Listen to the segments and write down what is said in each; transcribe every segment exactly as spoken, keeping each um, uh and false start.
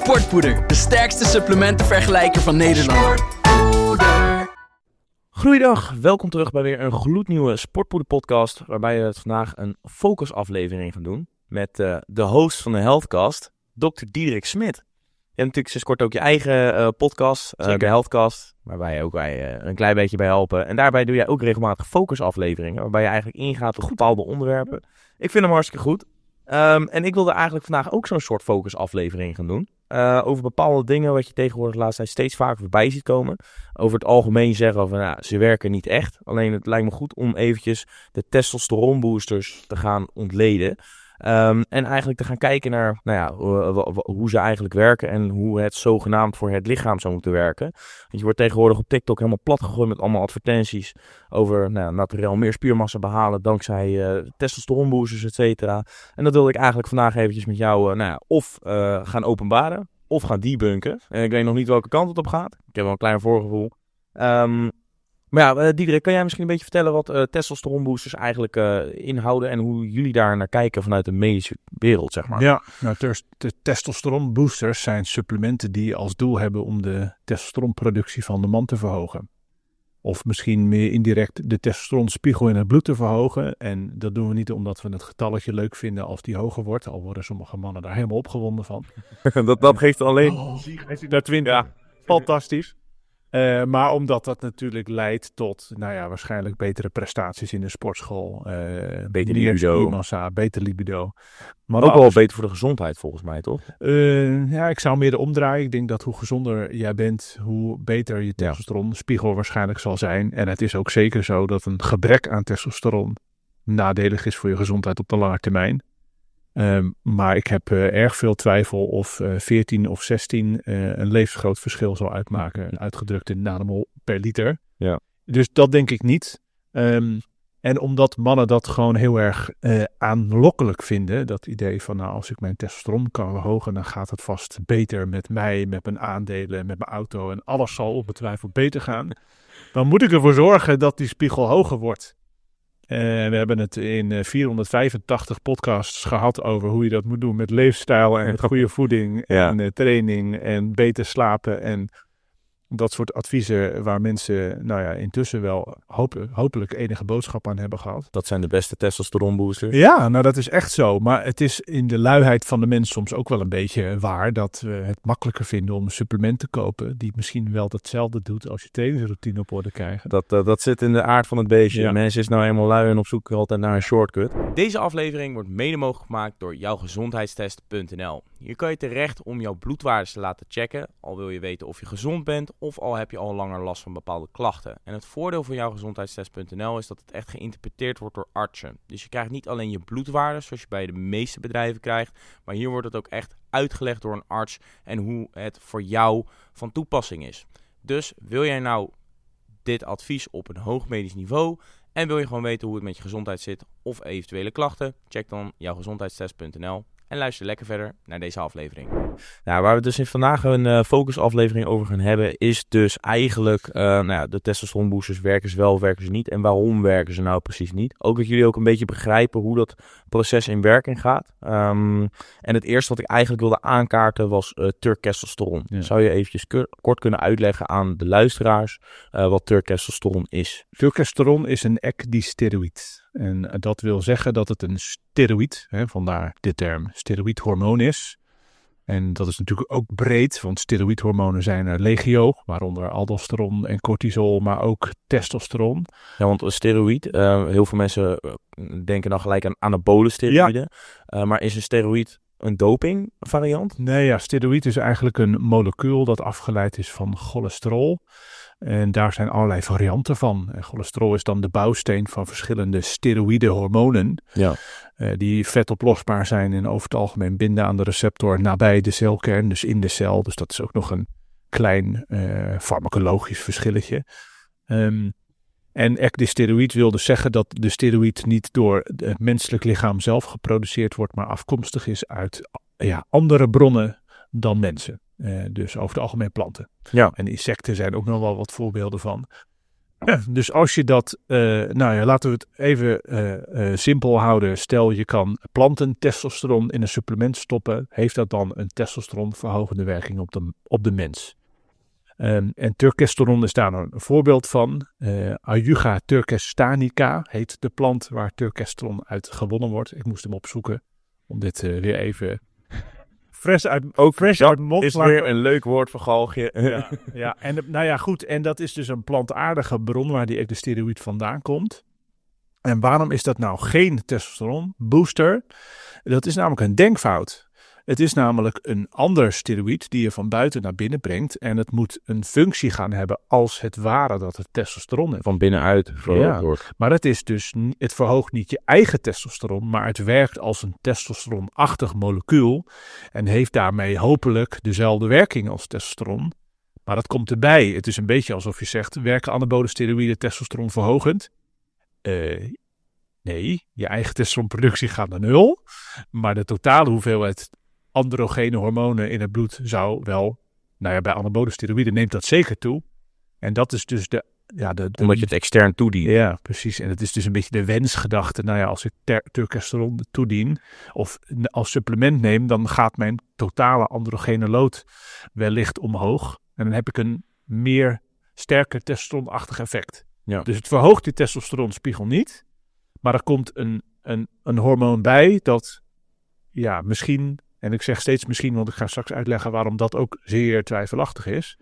Sportpoeder, de sterkste supplementenvergelijker van Nederland. Goeiedag, welkom terug bij weer een gloednieuwe Sportpoeder podcast, waarbij we het vandaag een focusaflevering gaan doen met uh, de host van de Healthcast, dokter Diederik Smit. Je hebt natuurlijk sinds kort ook je eigen uh, podcast, uh, de Healthcast, waarbij ook wij uh, een klein beetje bij helpen. En daarbij doe jij ook regelmatig focusafleveringen, waarbij je eigenlijk ingaat op bepaalde onderwerpen. Ik vind hem hartstikke goed. Um, en ik wilde eigenlijk vandaag ook zo'n soort focusaflevering gaan doen. Uh, over bepaalde dingen wat je tegenwoordig de laatste tijd steeds vaker voorbij ziet komen. Over het algemeen zeggen van nou, ze werken niet echt. Alleen het lijkt me goed om eventjes de testosteronboosters te gaan ontleden. Um, en eigenlijk te gaan kijken naar nou ja, hoe, hoe ze eigenlijk werken en hoe het zogenaamd voor het lichaam zou moeten werken. Want je wordt tegenwoordig op TikTok helemaal plat gegooid met allemaal advertenties over nou, naturel meer spiermassa behalen dankzij uh, testosteronboosters, et cetera. En dat wilde ik eigenlijk vandaag eventjes met jou uh, nou ja, of uh, gaan openbaren of gaan debunken. En ik weet nog niet welke kant het op gaat. Ik heb wel een klein voorgevoel. Um, Maar ja, uh, Diederik, kan jij misschien een beetje vertellen wat uh, testosteronboosters eigenlijk uh, inhouden en hoe jullie daar naar kijken vanuit de medische wereld, zeg maar? Ja, nou, de testosteronboosters zijn supplementen die als doel hebben om de testosteronproductie van de man te verhogen. Of misschien meer indirect de testosteronspiegel in het bloed te verhogen. En dat doen we niet omdat we het getalletje leuk vinden als die hoger wordt. Al worden sommige mannen daar helemaal opgewonden van. dat, dat geeft alleen... Oh, zie je naar twintig. Ja, fantastisch. Uh, maar omdat dat natuurlijk leidt tot, nou ja, waarschijnlijk betere prestaties in de sportschool. Uh, beter libido. Massa, beter libido. Maar ook wel beter voor de gezondheid volgens mij, toch? Uh, ja, ik zou meer de omdraaien. Ik denk dat hoe gezonder jij bent, hoe beter je testosteronspiegel ja. waarschijnlijk zal zijn. En het is ook zeker zo dat een gebrek aan testosteron nadelig is voor je gezondheid op de lange termijn. Um, maar ik heb uh, erg veel twijfel of uh, veertien of zestien uh, een levensgroot verschil zal uitmaken. Uitgedrukt in nanomol per liter. Ja. Dus dat denk ik niet. Um, en omdat mannen dat gewoon heel erg uh, aanlokkelijk vinden. Dat idee van nou als ik mijn testosteron kan verhogen. Dan gaat het vast beter met mij, met mijn aandelen, met mijn auto. En alles zal ongetwijfeld beter gaan. Dan moet ik ervoor zorgen dat die spiegel hoger wordt. Uh, we hebben het in uh, vierhonderdvijfentachtig podcasts gehad over hoe je dat moet doen met leefstijl en met goede voeding ja. en uh, training en beter slapen en dat soort adviezen waar mensen nou ja, intussen wel hoop, hopelijk enige boodschap aan hebben gehad. Dat zijn de beste testosteronboosters. Ja, nou dat is echt zo. Maar het is in de luiheid van de mens soms ook wel een beetje waar dat we het makkelijker vinden om een supplement te kopen die misschien wel hetzelfde doet als je trainingsroutine op orde krijgt. Dat, uh, dat zit in de aard van het beestje. Ja. Mensen is nou eenmaal lui en op zoek altijd naar een shortcut. Deze aflevering wordt mede mogelijk gemaakt door jouw gezondheidstest punt n l. Hier kan je terecht om jouw bloedwaardes te laten checken, al wil je weten of je gezond bent of al heb je al langer last van bepaalde klachten. En het voordeel van jouw gezondheidstest punt n l is dat het echt geïnterpreteerd wordt door artsen. Dus je krijgt niet alleen je bloedwaardes zoals je bij de meeste bedrijven krijgt, maar hier wordt het ook echt uitgelegd door een arts en hoe het voor jou van toepassing is. Dus wil jij nou dit advies op een hoog medisch niveau en wil je gewoon weten hoe het met je gezondheid zit of eventuele klachten, check dan jouw gezondheidstest punt n l. En luister lekker verder naar deze aflevering. Nou, waar we dus in vandaag een uh, focusaflevering over gaan hebben, is dus eigenlijk uh, nou ja, de testosteronboosters. Werken ze wel of werken ze niet? En waarom werken ze nou precies niet? Ook dat jullie ook een beetje begrijpen hoe dat proces in werking gaat. Um, en het eerste wat ik eigenlijk wilde aankaarten was uh, testosteron. Ja. Zou je eventjes k- kort kunnen uitleggen aan de luisteraars uh, wat testosteron is? Testosteron is een ecdysteroïd. En dat wil zeggen dat het een steroïd, hè, vandaar de term steroïdhormoon is. En dat is natuurlijk ook breed, want steroïdhormonen zijn er legio, waaronder aldosteron en cortisol, maar ook testosteron. Ja, want een steroïd, uh, heel veel mensen denken dan gelijk aan anabole steroïden. Ja. Uh, maar is een steroïd een doping variant? Nee, ja, steroïd is eigenlijk een molecuul dat afgeleid is van cholesterol. En daar zijn allerlei varianten van. En cholesterol is dan de bouwsteen van verschillende steroïde hormonen. Ja. Uh, die vetoplosbaar zijn en over het algemeen binden aan de receptor nabij de celkern, dus in de cel. Dus dat is ook nog een klein uh, farmacologisch verschilletje. Um, en ecdysteroïd wil dus zeggen dat de steroïd niet door het menselijk lichaam zelf geproduceerd wordt, maar afkomstig is uit ja, andere bronnen dan mensen. Uh, dus over het algemeen planten. Ja. En insecten zijn ook nog wel wat voorbeelden van. Dus als je dat, uh, nou ja, laten we het even uh, uh, simpel houden. Stel je kan plantentestosteron in een supplement stoppen. Heeft dat dan een testosteronverhogende werking op de, op de mens? Um, en turkestoron is daar een voorbeeld van. Uh, Ajuga turkestanica heet de plant waar turkestoron uit gewonnen wordt. Ik moest hem opzoeken om dit uh, weer even... Fresh uit, ook fresh uit mond is weer een leuk woord voor galgje. Ja, ja, en nou ja, goed. En dat is dus een plantaardige bron waar die ectosteroïd vandaan komt. En waarom is dat nou geen testosteron booster? Dat is namelijk een denkfout. Het is namelijk een ander steroïd die je van buiten naar binnen brengt. En het moet een functie gaan hebben als het ware dat het testosteron heeft. Van binnenuit verhoogd wordt. Maar het is dus, het verhoogt niet je eigen testosteron, maar het werkt als een testosteronachtig molecuul. En heeft daarmee hopelijk dezelfde werking als testosteron. Maar dat komt erbij. Het is een beetje alsof je zegt, werken anabole steroïden testosteron verhogend? Uh, nee, je eigen testosteronproductie gaat naar nul. Maar de totale hoeveelheid androgene hormonen in het bloed zou wel, nou ja, bij anabole steroïden neemt dat zeker toe. En dat is dus de, ja, de, de omdat je het extern toedient. Ja, precies. En het is dus een beetje de wensgedachte. Nou ja, als ik ter, turkestosteron toedien of als supplement neem, dan gaat mijn totale androgene load wellicht omhoog. En dan heb ik een meer sterker testosteronachtig effect. Ja. Dus het verhoogt die testosteronspiegel niet. Maar er komt een, een, een hormoon bij dat, ja, misschien, en ik zeg steeds misschien, want ik ga straks uitleggen waarom dat ook zeer twijfelachtig is.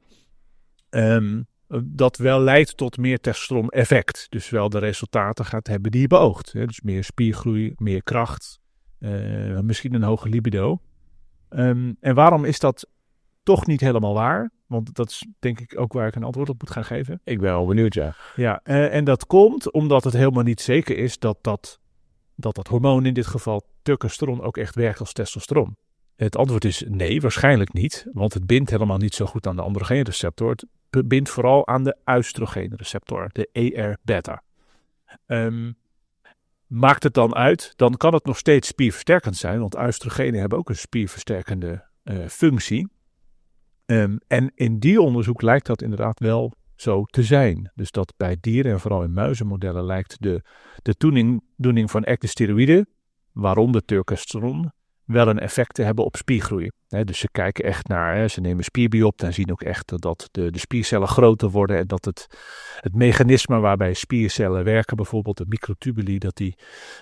Um, dat wel leidt tot meer testosteron effect. Dus wel de resultaten gaat hebben die je beoogt. Hè? Dus meer spiergroei, meer kracht, uh, misschien een hoge libido. Um, en waarom is dat toch niet helemaal waar? Want dat is denk ik ook waar ik een antwoord op moet gaan geven. Ik ben wel benieuwd, ja. Ja, uh, en dat komt omdat het helemaal niet zeker is dat dat, dat dat hormoon, in dit geval turkestosteron, ook echt werkt als testosteron. Het antwoord is nee, waarschijnlijk niet. Want het bindt helemaal niet zo goed aan de androgeenreceptor. Het bindt vooral aan de oestrogeenreceptor, de E R beta. Um, maakt het dan uit, dan kan het nog steeds spierversterkend zijn. Want oestrogenen hebben ook een spierversterkende uh, functie. Um, en in die onderzoek lijkt dat inderdaad wel zo te zijn. Dus dat bij dieren en vooral in muizenmodellen lijkt de, de toedoening van ectosteroïden, waaronder turkestosteron, wel een effect te hebben op spiergroei. He, dus ze kijken echt naar, he, ze nemen spierbiopsie en zien ook echt dat de, de spiercellen groter worden en dat het, het mechanisme waarbij spiercellen werken, bijvoorbeeld de microtubuli, dat die,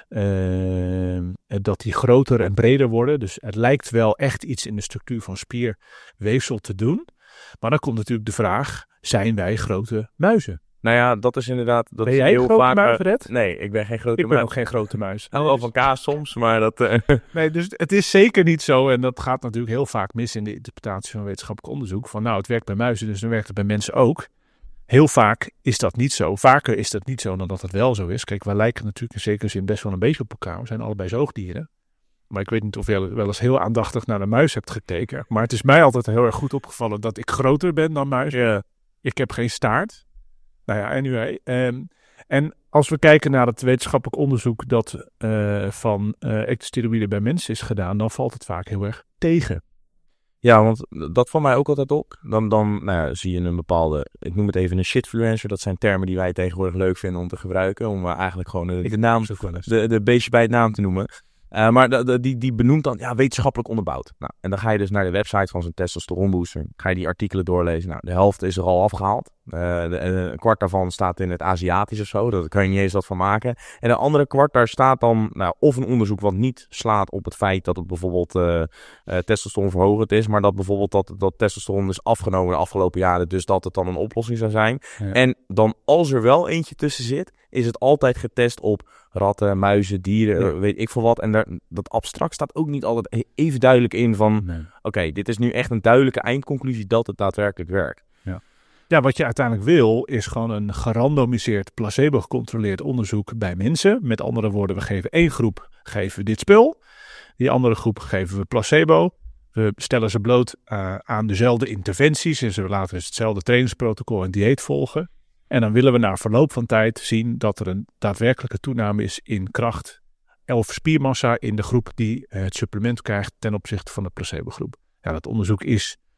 uh, dat die groter en breder worden. Dus het lijkt wel echt iets in de structuur van spierweefsel te doen. Maar dan komt natuurlijk de vraag, zijn wij grote muizen? Nou ja, dat is inderdaad... Dat ben jij heel een grote vaak, muis, Red? Nee, ik ben geen grote Ik ben muis. ook geen grote muis. Ik hou wel van kaas soms, maar dat... Uh... Nee, dus het is zeker niet zo. En dat gaat natuurlijk heel vaak mis in de interpretatie van wetenschappelijk onderzoek. Van nou, het werkt bij muizen, dus dan werkt het bij mensen ook. Heel vaak is dat niet zo. Vaker is dat niet zo dan dat het wel zo is. Kijk, wij lijken natuurlijk in zekere zin best wel een beetje op elkaar. We zijn allebei zoogdieren. Maar ik weet niet of je wel eens heel aandachtig naar de muis hebt gekeken. Maar het is mij altijd heel erg goed opgevallen dat ik groter ben dan muis. Ja. Ik heb geen staart. Nou ja, anyway. Um, en als we kijken naar het wetenschappelijk onderzoek dat uh, van uh, ectosteroïden bij mensen is gedaan, dan valt het vaak heel erg tegen. Ja, want dat valt mij ook altijd op. Dan, dan nou ja, zie je een bepaalde, ik noem het even een shitfluencer. Dat zijn termen die wij tegenwoordig leuk vinden om te gebruiken. Om uh, eigenlijk gewoon de, de naam, de, de beestje bij het naam te noemen. Uh, maar de, de, die, die benoemt dan, ja, wetenschappelijk onderbouwd. Nou, en dan ga je dus naar de website van zo'n testosteronbooster. Ga je die artikelen doorlezen. Nou, de helft is er al afgehaald. Uh, de, de, een kwart daarvan staat in het Aziatisch of zo. Daar kan je niet eens wat van maken. En een andere kwart, daar staat dan nou, of een onderzoek wat niet slaat op het feit dat het bijvoorbeeld uh, uh, testosteron verhogend is. Maar dat bijvoorbeeld dat, dat testosteron is afgenomen de afgelopen jaren. Dus dat het dan een oplossing zou zijn. Ja. En dan als er wel eentje tussen zit, is het altijd getest op ratten, muizen, dieren, ja. weet ik veel wat. En daar, dat abstract staat ook niet altijd even duidelijk in van... Nee. Oké, okay, dit is nu echt een duidelijke eindconclusie dat het daadwerkelijk werkt. Ja. Ja, wat je uiteindelijk wil, is gewoon een gerandomiseerd, placebo-gecontroleerd onderzoek bij mensen. Met andere woorden, we geven één groep geven we dit spul. Die andere groep geven we placebo. We stellen ze bloot uh, aan dezelfde interventies. En ze laten dus hetzelfde trainingsprotocol en dieet volgen. En dan willen we na verloop van tijd zien dat er een daadwerkelijke toename is in kracht of spiermassa in de groep die het supplement krijgt ten opzichte van de placebo-groep. Ja, dat onderzoek is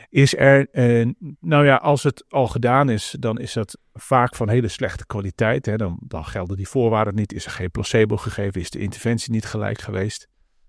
is er, uh, nou ja, als het al gedaan is, dan is dat vaak van hele slechte kwaliteit. Hè? Dan, dan gelden die voorwaarden niet, is er geen placebo gegeven, is de interventie niet gelijk geweest.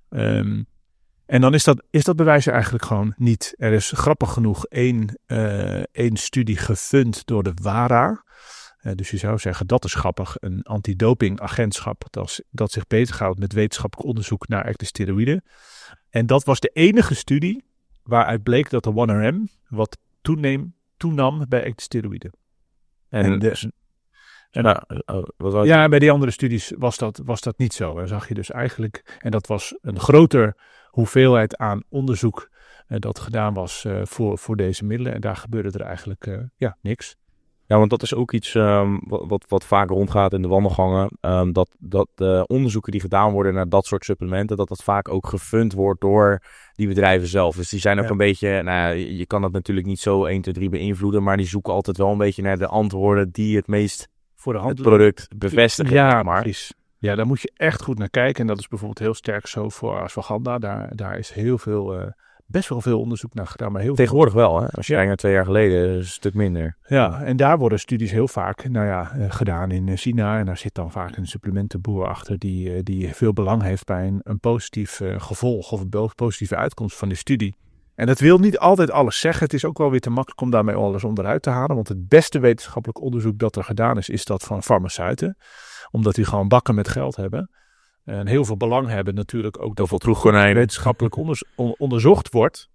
Um, en dan is dat, is dat bewijs er eigenlijk gewoon niet. Er is grappig genoeg één, uh, één studie gefund door de WADA. Uh, dus je zou zeggen, dat is grappig. Een antidopingagentschap dat, dat zich bezighoudt met wetenschappelijk onderzoek naar active steroïden. En dat was de enige studie waaruit bleek dat de one R M wat toeneem, toenam bij active steroïden. En, en dus, en, nou, oh, wat was ja, bij die andere studies was dat, was dat niet zo. Dan zag je dus eigenlijk, en dat was een groter hoeveelheid aan onderzoek uh, dat gedaan was uh, voor, voor deze middelen. En daar gebeurde er eigenlijk uh, ja, niks. Ja, want dat is ook iets um, wat, wat vaak rondgaat in de wandelgangen. Um, dat, dat de onderzoeken die gedaan worden naar dat soort supplementen, dat dat vaak ook gefund wordt door die bedrijven zelf. Dus die zijn ook ja. een beetje, nou ja, je kan dat natuurlijk niet zo één, twee, drie beïnvloeden, maar die zoeken altijd wel een beetje naar de antwoorden die het meest voor de hand het product bevestigen. Ja, maar. precies. Ja, daar moet je echt goed naar kijken. En dat is bijvoorbeeld heel sterk zo voor ashwagandha. Daar, daar is heel veel... Uh, best wel veel onderzoek naar gedaan, maar heel tegenwoordig veel... wel, hè? Als je ja. kijkt naar twee jaar geleden, is een stuk minder. Ja, en daar worden studies heel vaak, nou ja, uh, gedaan in China. En daar zit dan vaak een supplementenboer achter die, uh, die veel belang heeft bij een, een positief uh, gevolg of een positieve uitkomst van die studie. En dat wil niet altijd alles zeggen. Het is ook wel weer te makkelijk om daarmee alles onderuit te halen. Want het beste wetenschappelijk onderzoek dat er gedaan is, is dat van farmaceuten. Omdat die gewoon bakken met geld hebben. En heel veel belang hebben natuurlijk ook dat het wetenschappelijk onders- on- onderzocht wordt.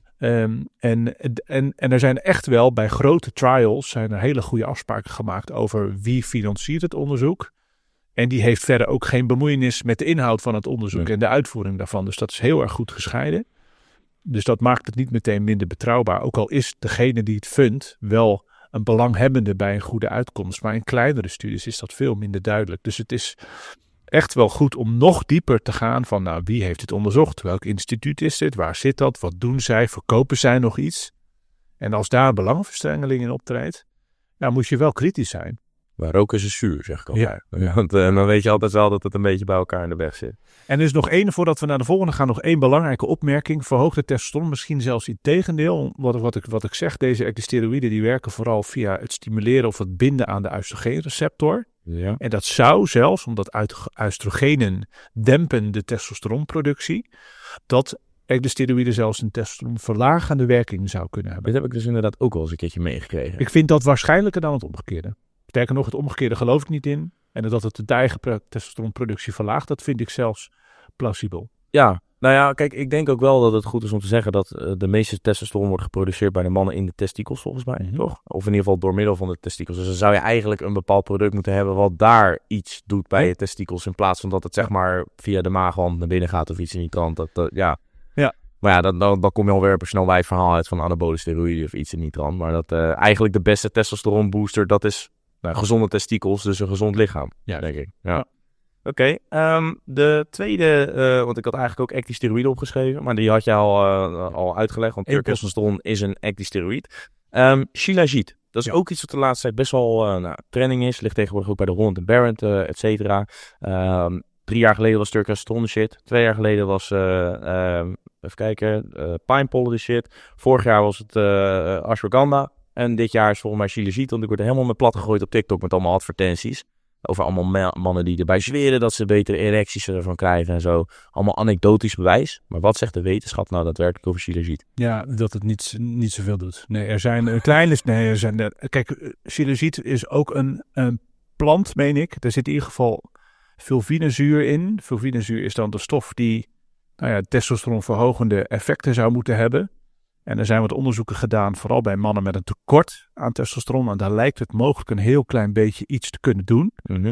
Um, en, en, en er zijn echt wel bij grote trials zijn er hele goede afspraken gemaakt over wie financiert het onderzoek. En die heeft verder ook geen bemoeienis met de inhoud van het onderzoek nee. en de uitvoering daarvan. Dus dat is heel erg goed gescheiden. Dus dat maakt het niet meteen minder betrouwbaar. Ook al is degene die het fundt wel een belanghebbende bij een goede uitkomst. Maar in kleinere studies is dat veel minder duidelijk. Dus het is echt wel goed om nog dieper te gaan van, nou, wie heeft het onderzocht? Welk instituut is dit? Waar zit dat? Wat doen zij? Verkopen zij nog iets? En als daar belangenverstrengeling in optreedt, nou, moet je wel kritisch zijn. Waar roken ze zuur, zeg ik altijd. Ja, ja. Want uh, dan weet je altijd wel dat het een beetje bij elkaar in de weg zit. En er is nog één, voordat we naar de volgende gaan, nog één belangrijke opmerking. Verhoogde testosteron, misschien zelfs in tegendeel. Wat, wat, ik, wat ik zeg, deze active steroïden die werken vooral via het stimuleren of het binden aan de oestrogeenreceptor. Ja. En dat zou zelfs, omdat oestrogenen dempen de testosteronproductie, dat active steroïden zelfs een testosteronverlagende werking zou kunnen hebben. Dit heb ik dus inderdaad ook wel eens een keertje meegekregen. Ik vind dat waarschijnlijker dan het omgekeerde. Sterker nog, het omgekeerde geloof ik niet in. En dat het de eigen testosteronproductie verlaagt, dat vind ik zelfs plausibel. Ja, nou ja, kijk, ik denk ook wel dat het goed is om te zeggen dat uh, de meeste testosteron wordt geproduceerd bij de mannen in de testikels, volgens mij, mm-hmm. toch? Of in ieder geval door middel van de testikels. Dus dan zou je eigenlijk een bepaald product moeten hebben wat daar iets doet bij je testikels, in plaats van dat het zeg maar via de maagwand naar binnen gaat of iets in die trant. Dat, dat, ja. ja. Maar ja, dan, dan, dan kom je alweer op een snel wijd verhaal uit van anabole steroïden of iets in die trant. Maar dat uh, eigenlijk de beste testosteron booster, dat is nou, gezonde testikels, dus een gezond lichaam, ja, denk ik. Ja. ja. Oké, okay, um, de tweede, uh, want ik had eigenlijk ook active steroïden opgeschreven, maar die had je al, uh, al uitgelegd, want testosteron is een active steroïd. Um, Shilajit, dat is ja. ook iets wat de laatste tijd best wel uh, nou, trending is, ligt tegenwoordig ook bij de Holland en Barrett, uh, et cetera. Um, drie jaar geleden was testosteron de shit, twee jaar geleden was, uh, uh, even kijken, uh, Pinepollen de shit, vorig jaar was het uh, ashwagandha. En dit jaar is volgens mij Shilajit, want ik word helemaal met plat gegooid op TikTok met allemaal advertenties. Over allemaal ma- mannen die erbij zweren dat ze betere erecties ervan krijgen en zo. Allemaal anekdotisch bewijs. Maar wat zegt de wetenschap nou daadwerkelijk over Shilajit? Ja, dat het niet, niet zoveel doet. Nee, er zijn uh, kleine... Nee, er zijn, uh, kijk, Shilajit is ook een, een plant, meen ik. Er zit in ieder geval fulvinezuur in. Fulvinezuur is dan de stof die nou ja, testosteronverhogende effecten zou moeten hebben. En er zijn wat onderzoeken gedaan, vooral bij mannen met een tekort aan testosteron. En daar lijkt het mogelijk een heel klein beetje iets te kunnen doen. Mm-hmm.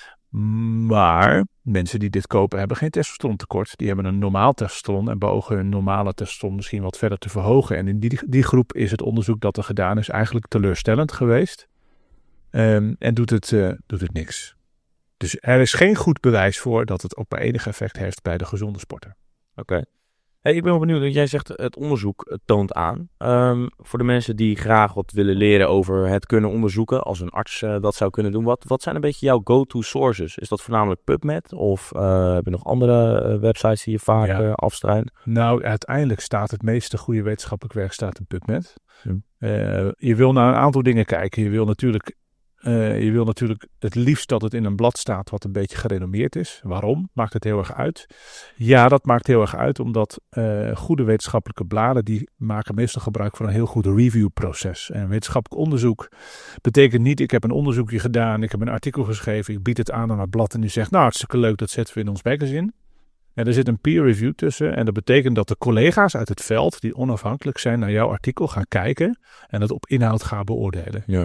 Maar mensen die dit kopen hebben geen testosterontekort. Die hebben een normaal testosteron en beogen hun normale testosteron misschien wat verder te verhogen. En in die, die groep is het onderzoek dat er gedaan is eigenlijk teleurstellend geweest. Um, en doet het, uh, doet het niks. Dus er is geen goed bewijs voor dat het ook maar enig effect heeft bij de gezonde sporter. Oké. Okay. Hey, ik ben wel benieuwd, want jij zegt het onderzoek het toont aan. Um, voor de mensen die graag wat willen leren over het kunnen onderzoeken, als een arts uh, dat zou kunnen doen, wat, wat zijn een beetje jouw go-to sources? Is dat voornamelijk PubMed of uh, heb je nog andere uh, websites die je vaak ja. uh, afstruint? Nou, uiteindelijk staat het meeste goede wetenschappelijk werk staat in PubMed. Hm. Uh, je wil naar een aantal dingen kijken. Je wil natuurlijk... Uh, je wil natuurlijk het liefst dat het in een blad staat wat een beetje gerenommeerd is. Waarom? Maakt het heel erg uit? Ja, dat maakt heel erg uit omdat uh, goede wetenschappelijke bladen die maken meestal gebruik van een heel goed reviewproces. En wetenschappelijk onderzoek betekent niet ik heb een onderzoekje gedaan, ik heb een artikel geschreven, ik bied het aan aan het blad en die zegt nou hartstikke leuk, dat zetten we in ons magazine. En er zit een peer review tussen en dat betekent dat de collega's uit het veld die onafhankelijk zijn naar jouw artikel gaan kijken en het op inhoud gaan beoordelen. Ja.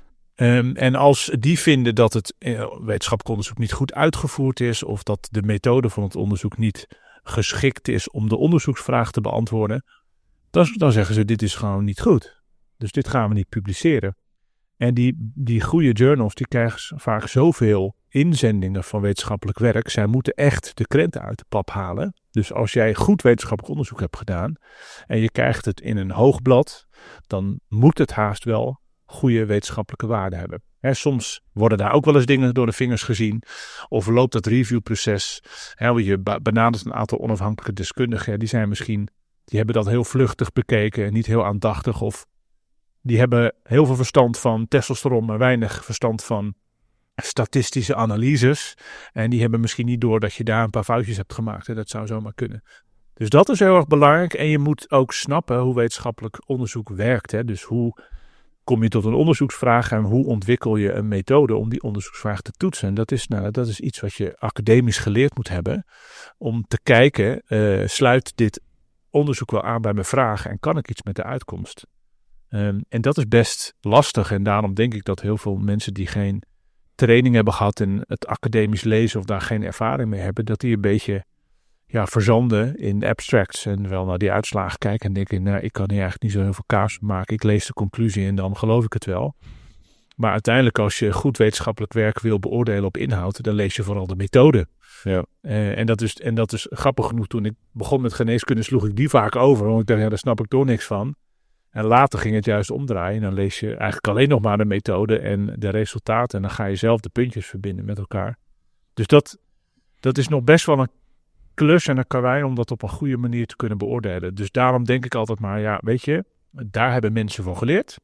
Um, en als die vinden dat het uh, wetenschappelijk onderzoek niet goed uitgevoerd is of dat de methode van het onderzoek niet geschikt is om de onderzoeksvraag te beantwoorden, dan, dan zeggen ze dit is gewoon niet goed. Dus dit gaan we niet publiceren. En die, die goede journals die krijgen vaak zoveel inzendingen van wetenschappelijk werk. Zij moeten echt de krenten uit de pap halen. Dus als jij goed wetenschappelijk onderzoek hebt gedaan en je krijgt het in een hoog blad, dan moet het haast wel goede wetenschappelijke waarde hebben. He, soms worden daar ook wel eens dingen door de vingers gezien. Of loopt dat reviewproces. He, je benadert een aantal onafhankelijke deskundigen. Die zijn misschien, die hebben dat heel vluchtig bekeken en niet heel aandachtig. Of die hebben heel veel verstand van testosteron, maar weinig verstand van statistische analyses. En die hebben misschien niet door dat je daar een paar foutjes hebt gemaakt. He, dat zou zomaar kunnen. Dus dat is heel erg belangrijk. En je moet ook snappen hoe wetenschappelijk onderzoek werkt. He. Dus hoe kom je tot een onderzoeksvraag en hoe ontwikkel je een methode om die onderzoeksvraag te toetsen? En dat is, nou, dat is iets wat je academisch geleerd moet hebben om te kijken, uh, sluit dit onderzoek wel aan bij mijn vraag en kan ik iets met de uitkomst? Um, en dat is best lastig en daarom denk ik dat heel veel mensen die geen training hebben gehad in het academisch lezen of daar geen ervaring mee hebben, dat die een beetje ja, verzanden in abstracts en wel naar die uitslagen kijken en denken, nou, ik kan hier eigenlijk niet zo heel veel kaas van maken. Ik lees de conclusie en dan geloof ik het wel. Maar uiteindelijk als je goed wetenschappelijk werk wil beoordelen op inhoud, dan lees je vooral de methode. Ja. Uh, en, dat is, en dat is grappig genoeg. Toen ik begon met geneeskunde sloeg ik die vaak over, want ik dacht, ja, daar snap ik toch niks van. En later ging het juist omdraaien. Dan lees je eigenlijk alleen nog maar de methode en de resultaten. En dan ga je zelf de puntjes verbinden met elkaar. Dus dat, dat is nog best wel een klus en een karwei om dat op een goede manier te kunnen beoordelen. Dus daarom denk ik altijd maar, ja, weet je, daar hebben mensen van geleerd.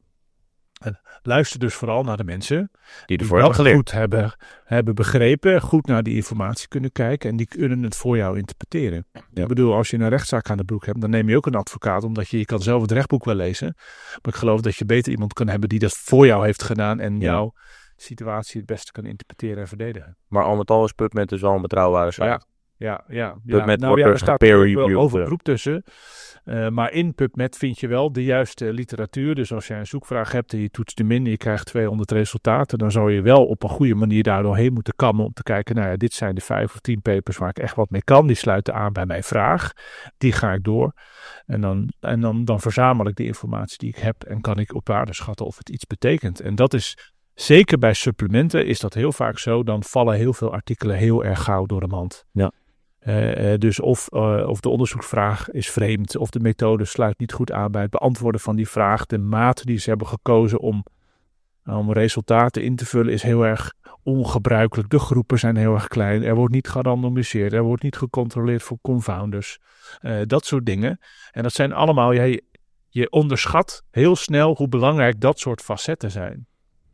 En luister dus vooral naar de mensen die ervoor hebben geleerd. Goed hebben, hebben begrepen, goed naar die informatie kunnen kijken en die kunnen het voor jou interpreteren. Ja. Ik bedoel, als je een rechtszaak aan de broek hebt, dan neem je ook een advocaat, omdat je, je kan zelf het rechtboek wel lezen. Maar ik geloof dat je beter iemand kan hebben die dat voor jou heeft gedaan en ja. jouw situatie het beste kan interpreteren en verdedigen. Maar al met al is PubMed dus wel een betrouwbare site. Ja. Ja, ja, PubMed ja. Nou, ja, er staat wel overgroep tussen. Uh, maar in PubMed vind je wel de juiste literatuur. Dus als jij een zoekvraag hebt en je toetst hem in en je krijgt tweehonderd resultaten, dan zou je wel op een goede manier daar doorheen moeten kammen om te kijken, nou ja, dit zijn de vijf of tien papers waar ik echt wat mee kan. Die sluiten aan bij mijn vraag. Die ga ik door. En dan, en dan, dan verzamel ik de informatie die ik heb en kan ik op waarde schatten of het iets betekent. En dat is, zeker bij supplementen is dat heel vaak zo. Dan vallen heel veel artikelen heel erg gauw door de mand. Ja. Uh, uh, dus of, uh, of de onderzoeksvraag is vreemd, of de methode sluit niet goed aan bij het beantwoorden van die vraag. De maat die ze hebben gekozen om, om resultaten in te vullen is heel erg ongebruikelijk. De groepen zijn heel erg klein, er wordt niet gerandomiseerd, er wordt niet gecontroleerd voor confounders. Uh, dat soort dingen. En dat zijn allemaal, ja, je, je onderschat heel snel hoe belangrijk dat soort facetten zijn.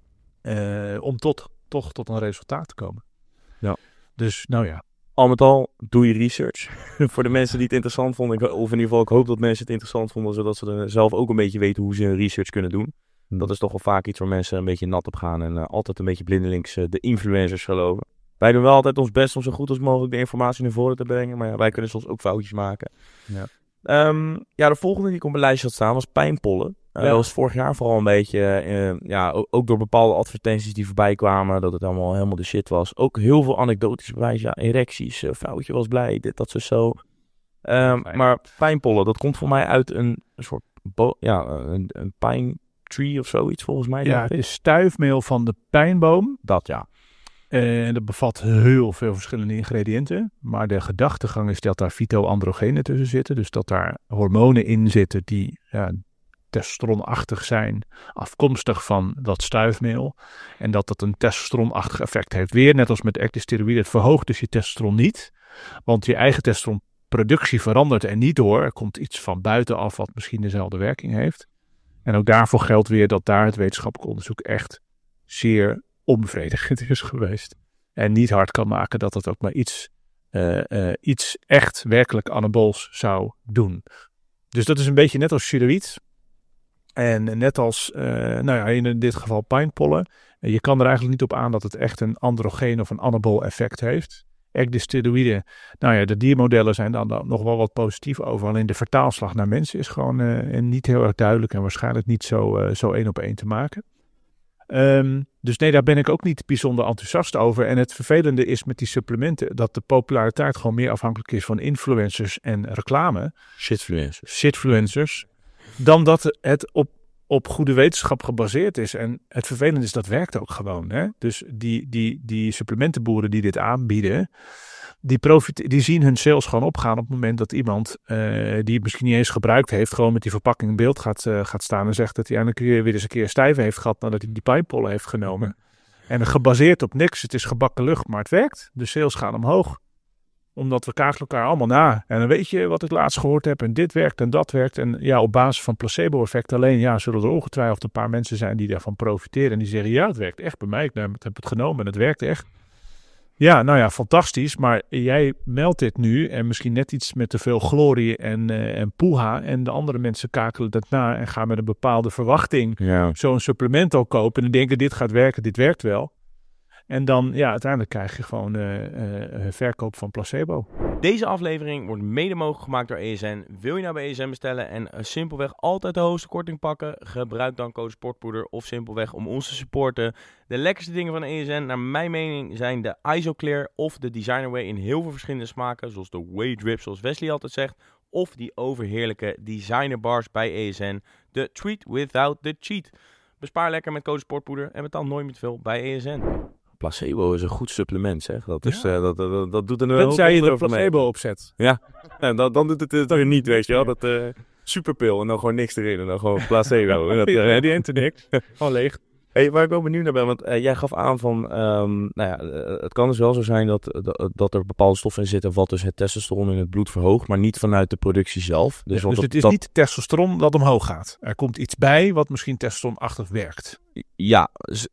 Uh, om tot, toch tot een resultaat te komen. Ja. Dus nou ja. Al met al, doe je research. Voor de mensen die het interessant vonden. Ik, of in ieder geval, ik hoop dat mensen het interessant vonden. Zodat ze er zelf ook een beetje weten hoe ze hun research kunnen doen. Dat is toch wel vaak iets waar mensen een beetje nat op gaan. En uh, altijd een beetje blindelings uh, de influencers geloven. Wij doen wel altijd ons best om zo goed als mogelijk de informatie naar voren te brengen. Maar ja, wij kunnen soms ook foutjes maken. Ja, um, ja de volgende die ik op mijn lijstje had staan was pijnpollen. Uh, ja. Dat was vorig jaar vooral een beetje, uh, ja, ook door bepaalde advertenties die voorbij kwamen, dat het allemaal helemaal de shit was. Ook heel veel anekdotisch bewijs, ja, erecties, uh, vrouwtje was blij, dit, dat, zo, zo. Um, maar pijnpollen, dat komt voor mij uit een, een soort, bo- ja, een, een pine tree of zoiets volgens mij. Ja, het is stuifmeel van de pijnboom. Dat, ja. En dat bevat heel veel verschillende ingrediënten. Maar de gedachtegang is dat daar fytoandrogenen tussen zitten. Dus dat daar hormonen in zitten die ja, testosteronachtig zijn, afkomstig van dat stuifmeel. En dat dat een testosteronachtig effect heeft. Weer net als met ecdysteroïden, het verhoogt dus je testosteron niet. Want je eigen testosteronproductie verandert er niet door. Er komt iets van buitenaf wat misschien dezelfde werking heeft. En ook daarvoor geldt weer dat daar het wetenschappelijk onderzoek echt zeer onbevredigend is geweest. En niet hard kan maken dat het ook maar iets, uh, uh, iets echt werkelijk anabools zou doen. Dus dat is een beetje net als steroïd. En net als, uh, nou ja, in dit geval pijnpollen. Je kan er eigenlijk niet op aan dat het echt een androgeen of een anabool effect heeft. Ecdysteroïden, nou ja, de diermodellen zijn dan, dan nog wel wat positief over. Alleen de vertaalslag naar mensen is gewoon uh, niet heel erg duidelijk en waarschijnlijk niet zo, uh, zo één op één te maken. Um, dus nee, daar ben ik ook niet bijzonder enthousiast over. En het vervelende is met die supplementen dat de populariteit gewoon meer afhankelijk is van influencers en reclame. Shitfluencers. Shitfluencers. Dan dat het op, op goede wetenschap gebaseerd is. En het vervelende is, dat werkt ook gewoon. Hè? Dus die, die, die supplementenboeren die dit aanbieden, die, profite- die zien hun sales gewoon opgaan op het moment dat iemand uh, die het misschien niet eens gebruikt heeft, gewoon met die verpakking in beeld gaat, uh, gaat staan en zegt dat hij eindelijk weer eens een keer stijve heeft gehad nadat hij die pijnpollen heeft genomen. En gebaseerd op niks, het is gebakken lucht, maar het werkt. De sales gaan omhoog. Omdat we kaarten elkaar allemaal na. En dan weet je wat ik laatst gehoord heb. En dit werkt en dat werkt. En ja, op basis van placebo-effect alleen. Ja, zullen er ongetwijfeld een paar mensen zijn die daarvan profiteren. En die zeggen, ja, het werkt echt bij mij. Ik heb het genomen en het werkt echt. Ja, nou ja, fantastisch. Maar jij meldt dit nu. En misschien net iets met te veel glorie en, uh, en poeha. En de andere mensen kakelen dat na. En gaan met een bepaalde verwachting Ja. zo'n supplement al kopen. En denken, dit gaat werken, dit werkt wel. En dan, ja, uiteindelijk krijg je gewoon uh, uh, verkoop van placebo. Deze aflevering wordt mede mogelijk gemaakt door E S N. Wil je nou bij E S N bestellen en uh, simpelweg altijd de hoogste korting pakken? Gebruik dan code Sportpoeder of simpelweg om ons te supporten. De lekkerste dingen van E S N, naar mijn mening, zijn de Isoclear of de Designer Whey in heel veel verschillende smaken. Zoals de Whey Drip, zoals Wesley altijd zegt. Of die overheerlijke Designer Bars bij E S N. De Treat Without the Cheat. Bespaar lekker met code Sportpoeder en betaal nooit meer te veel bij E S N. Placebo is een goed supplement, zeg. Dat, is, ja. uh, dat, dat, dat doet er een Tenzij je de placebo opzet. Ja, en dan, dan doet het het uh, niet, weet je wel. Dat uh, superpil en dan gewoon niks erin en dan gewoon placebo. En dat, uh, ja, die ent er niks. Gewoon leeg. Hey, waar ik wel benieuwd naar ben, want uh, jij gaf aan van, um, nou ja, uh, het kan dus wel zo zijn dat, dat, dat er bepaalde stoffen in zitten wat dus het testosteron in het bloed verhoogt, maar niet vanuit de productie zelf. Dus, ja, dus dat, het is dat... niet testosteron dat omhoog gaat. Er komt iets bij wat misschien testosteronachtig werkt. Ja,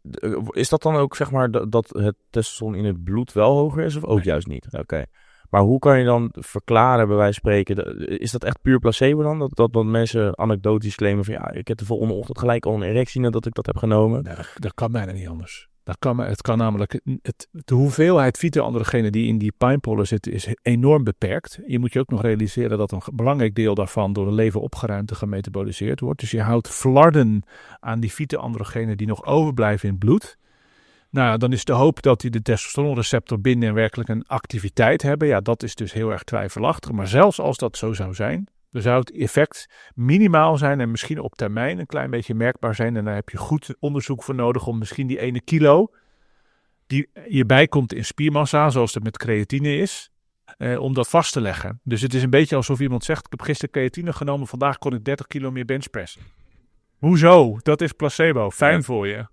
is dat dan ook zeg maar dat, dat het testosteron in het bloed wel hoger is of ook nee. juist niet? Oké. Okay. Maar hoe kan je dan verklaren, bij wijze van spreken, is dat echt puur placebo dan? Dat, dat, dat mensen anekdotisch claimen van ja, ik heb de volgende ochtend gelijk al een erectie nadat ik dat heb genomen? Nee, dat, dat kan bijna niet anders. Dat kan, het kan namelijk, het, de hoeveelheid fytoandrogenen die in die pijnpollen zitten is enorm beperkt. Je moet je ook nog realiseren dat een belangrijk deel daarvan door het lever opgeruimd en gemetaboliseerd wordt. Dus je houdt flarden aan die fytoandrogenen die nog overblijven in het bloed. Nou, dan is de hoop dat die de testosteronreceptor binden en werkelijk een activiteit hebben. Ja, dat is dus heel erg twijfelachtig. Maar zelfs als dat zo zou zijn, dan zou het effect minimaal zijn en misschien op termijn een klein beetje merkbaar zijn. En daar heb je goed onderzoek voor nodig om misschien die ene kilo die hierbij komt in spiermassa, zoals het met creatine is, eh, om dat vast te leggen. Dus het is een beetje alsof iemand zegt, ik heb gisteren creatine genomen, vandaag kon ik dertig kilo meer benchpressen. Hoezo? Dat is placebo. Fijn ja. voor je.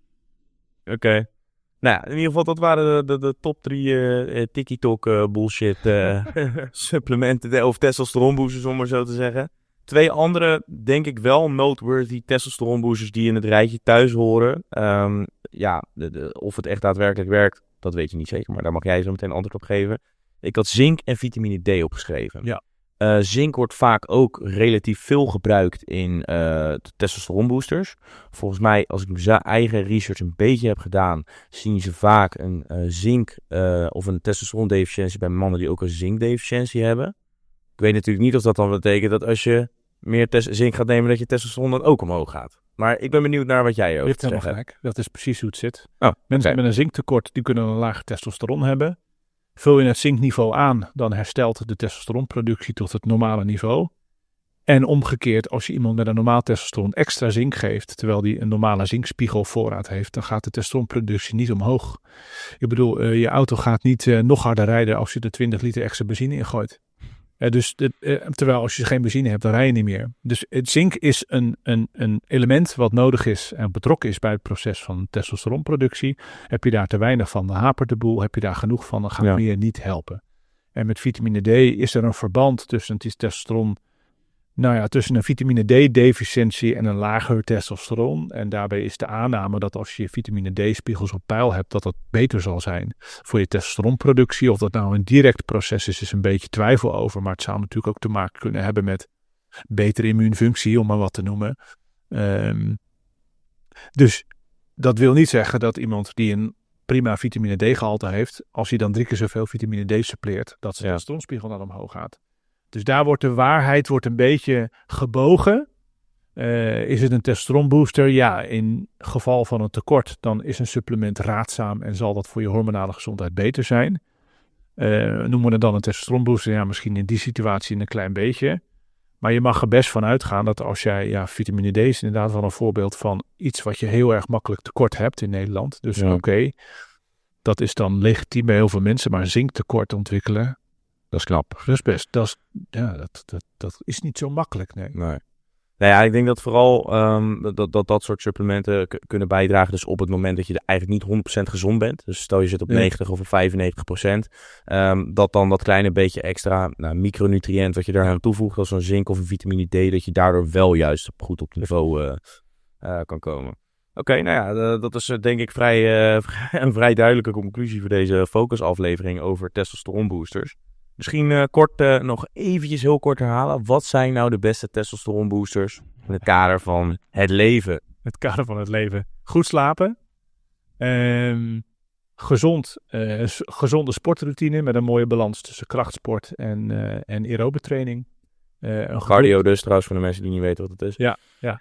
Oké. Okay. Nou ja, in ieder geval, dat waren de, de, de top drie uh, TikTok uh, bullshit uh, supplementen of testosteronboosters, om maar zo te zeggen. Twee andere, denk ik wel, noteworthy testosteronboosters die in het rijtje thuis horen. Um, ja, de, de, of het echt daadwerkelijk werkt, dat weet je niet zeker, maar daar mag jij zo meteen antwoord op geven. Ik had zink en vitamine D opgeschreven. Ja. Uh, zink wordt vaak ook relatief veel gebruikt in uh, testosteronboosters. Volgens mij, als ik mijn eigen research een beetje heb gedaan, zien ze vaak een uh, zink uh, of een testosterondeficiëntie bij mannen die ook een zinkdeficiëntie hebben. Ik weet natuurlijk niet of dat dan betekent dat als je meer tes- zink gaat nemen, dat je testosteron dan ook omhoog gaat. Maar ik ben benieuwd naar wat jij erover te zeggen hebt. Dat is precies hoe het zit. Oh, Mensen okay. met een zinktekort, die kunnen een laag testosteron hebben. Vul je het zinkniveau aan, dan herstelt de testosteronproductie tot het normale niveau. En omgekeerd, als je iemand met een normaal testosteron extra zink geeft, terwijl die een normale zinkspiegel voorraad heeft, dan gaat de testosteronproductie niet omhoog. Ik bedoel, uh, je auto gaat niet uh, nog harder rijden als je er twintig liter extra benzine in gooit. Uh, dus de, uh, terwijl als je geen benzine hebt, dan rij je niet meer. Dus het zink is een, een, een element wat nodig is en betrokken is bij het proces van testosteronproductie. Heb je daar te weinig van, dan hapert de boel. Heb je daar genoeg van, dan gaat Ja. meer niet helpen. En met vitamine D is er een verband tussen het testosteron, nou ja, tussen een vitamine D-deficiëntie en een lager testosteron. En daarbij is de aanname dat als je vitamine D-spiegels op peil hebt, dat dat beter zal zijn voor je testosteronproductie. Of dat nou een direct proces is, is een beetje twijfel over. Maar het zou natuurlijk ook te maken kunnen hebben met betere immuunfunctie, om maar wat te noemen. Um, dus dat wil niet zeggen dat iemand die een prima vitamine D-gehalte heeft, als hij dan drie keer zoveel vitamine D suppleert, dat zijn Ja. testosteronspiegel dan omhoog gaat. Dus daar wordt de waarheid wordt een beetje gebogen. Uh, is het een testosteronbooster? Ja, in geval van een tekort, dan is een supplement raadzaam en zal dat voor je hormonale gezondheid beter zijn. Uh, noemen we het dan een testosteronbooster? Ja, misschien in die situatie een klein beetje. Maar je mag er best van uitgaan dat als jij, ja, vitamine D is inderdaad wel een voorbeeld van iets wat je heel erg makkelijk tekort hebt in Nederland. Dus Ja. oké, okay, dat is dan legitiem bij heel veel mensen, maar zinktekort ontwikkelen, Dat is knap. dat is best, dat is, ja, dat, dat, dat is niet zo makkelijk, nee. Nee. Nou ja, ik denk dat vooral um, dat, dat dat soort supplementen k- kunnen bijdragen. Dus op het moment dat je er eigenlijk niet honderd procent gezond bent. Dus stel je zit op Nee. negentig of op vijfennegentig procent. Um, dat dan dat kleine beetje extra nou, micronutriënt wat je daar aan toevoegt. Als een zink of een vitamine D. Dat je daardoor wel juist op, goed op niveau uh, uh, kan komen. Oké, okay, nou ja, uh, dat is uh, denk ik vrij, uh, een vrij duidelijke conclusie voor deze focusaflevering over testosteronboosters. Misschien uh, kort uh, nog eventjes heel kort herhalen. Wat zijn nou de beste testosteronboosters in het kader van het leven? Het kader van het leven. Goed slapen. Um, gezond, uh, s- gezonde sportroutine met een mooie balans tussen krachtsport en, uh, en aerobe training. Uh, een Cardio dus trouwens voor de mensen die niet weten wat het is. Ja, ja.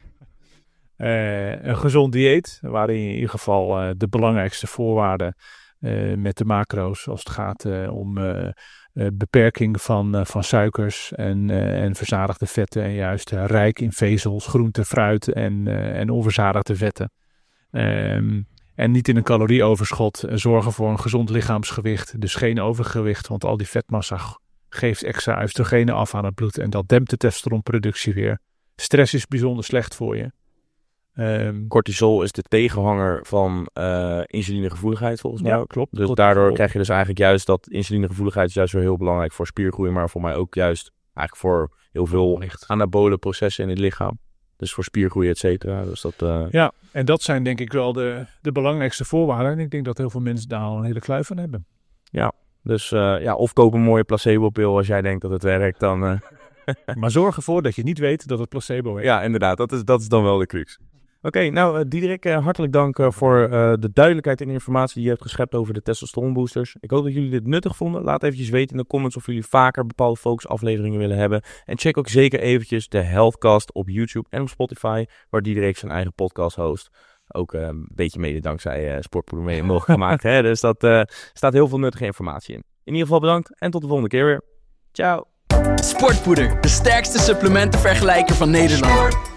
Uh, een gezond dieet, waarin je in ieder geval uh, de belangrijkste voorwaarden uh, met de macro's, als het gaat uh, om uh, uh, beperking van, uh, van suikers en, uh, en verzadigde vetten. En juist uh, rijk in vezels, groente, fruit en, uh, en onverzadigde vetten. Um, en niet in een calorieoverschot. Uh, zorgen voor een gezond lichaamsgewicht, dus geen overgewicht, want al die vetmassa g- geeft extra oestrogenen af aan het bloed en dat dempt de testosteronproductie weer. Stress is bijzonder slecht voor je. Um, Cortisol is de tegenhanger van uh, insulinegevoeligheid volgens mij. Ja, ook. klopt. Dus Klopt. daardoor Klopt. krijg je dus eigenlijk juist dat insulinegevoeligheid is juist weer heel belangrijk voor spiergroei. Maar voor mij ook juist eigenlijk voor heel veel anabole processen in het lichaam. Dus voor spiergroei et cetera. Dus dat, uh... Ja, en dat zijn denk ik wel de, de belangrijkste voorwaarden. En ik denk dat heel veel mensen daar al een hele kluif van hebben. Ja, dus uh, ja, of koop een mooie placebo-pil als jij denkt dat het werkt. Dan, uh... maar zorg ervoor dat je niet weet dat het placebo is. Ja, inderdaad. Dat is, dat is dan wel de crux. Oké, okay, nou uh, Diederik, uh, hartelijk dank uh, voor uh, de duidelijkheid en informatie die je hebt geschept over de testosteronboosters. Ik hoop dat jullie dit nuttig vonden. Laat eventjes weten in de comments of jullie vaker bepaalde focusafleveringen willen hebben. En check ook zeker eventjes de Healthcast op YouTube en op Spotify, waar Diederik zijn eigen podcast host. Ook uh, een beetje mede dankzij uh, Sportpoeder mee mogelijk gemaakt. Hè? Dus dat uh, staat heel veel nuttige informatie in. In ieder geval bedankt en tot de volgende keer weer. Ciao! Sportpoeder, de sterkste supplementenvergelijker van Nederland.